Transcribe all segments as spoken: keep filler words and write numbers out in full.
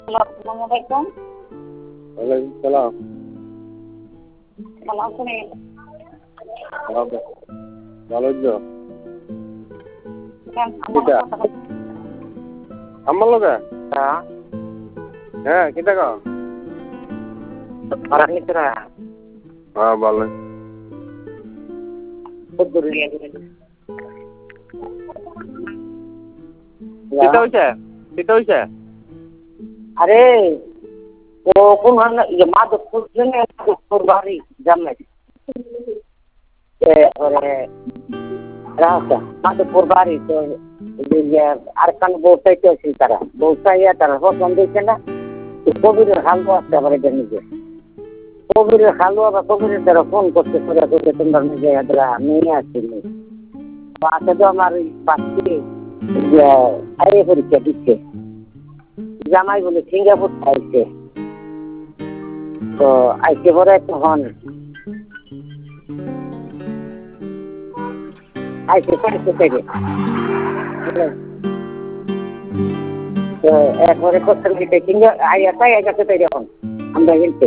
আসসালামু আলাইকুম। ওয়ালাইকুম সালাম। ভালো আছেন? ভালো তো। কেন কিটা আমার লগে হ্যাঁ কিটা কও আর আপনি তোরা হ্যাঁ ভালো কদ্দুর লিয়ে গেলেন? কিটা হইছে কিটা হইছে আরে ও কোন ইয়ে মাধবপুর জন্য মাধবপুর বাড়ি জামাই ওরে রাস্তা মাধবপুর বাড়ি তো আর কান বউটাইতে আসছিল তারা বউটাইয়া তারা পছন্দ হয়েছে না কবিরের হালুয়া আসতে আবার এটা নিজে কবিরের হালুয়া বা কবিরের দ্বারা ফোন করতে করে করতে তোমরা নিজে এরা নিয়ে আসছিল আসে তো আমার পাশে আইএ পরীক্ষা দিচ্ছে জামাই বলে সিঙ্গাপুর আইছে তো আইসে পরে তখন আইসে পরীক্ষা থেকে তো একবারে করতে গেছে সিঙ্গা আইয়া তাই গেছে তাই যখন আমরা গেলতে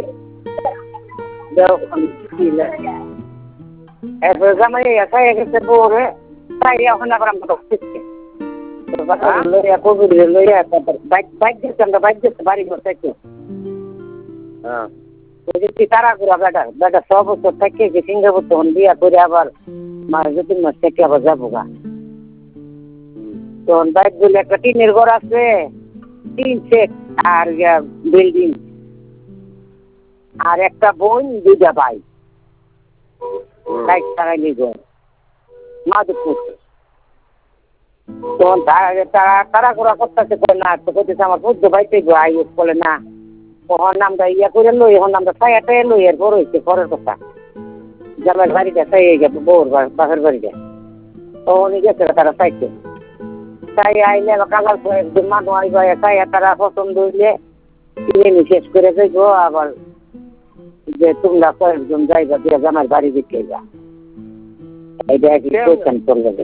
এরপরে জামাই তাই গেছে পরে তাই এখন আবার আমরা ঢুকতেছি লইয়া কবির লইয়া বাইক বাইক দিচ্ছে আমরা বাইক দিচ্ছে বাড়ি ঘর থেকে হ্যাঁ তারা করে বেটা বেটা ছ বছর থেকে সিঙ্গাপুর তখন বিয়া করে আবার মাস দু তিন মাস থেকে আবার যাবো গা তখন বাইক গুলো একটা টিনের ঘর আছে তিন সেট আর বিল্ডিং আর একটা বোন দুইটা ভাই বাইক চালাই নিয়ে মাধবপুর তখন তারা তারা করা করতেছে না তো করতেছে আমার বুদ্ধ বাইতে আই বলে না তখন আমরা ইয়া করে লই এখন আমরা ছায়াটা লই এর বড় হয়েছে পরের কথা জামার বাড়িটা ছাই হয়ে যাবে বউর বাপের বাড়িটা তখন গেছে তারা চাইছে তাই আইলে কালার একজন মানুষ আইবা ছায়া তারা পছন্দ হইলে কিনে শেষ করে যাইব আবার যে তোমরা কয়েকজন যাইবা দিয়ে জামার বাড়ি দিতে যা এইটা কি কোয়েশ্চেন করলে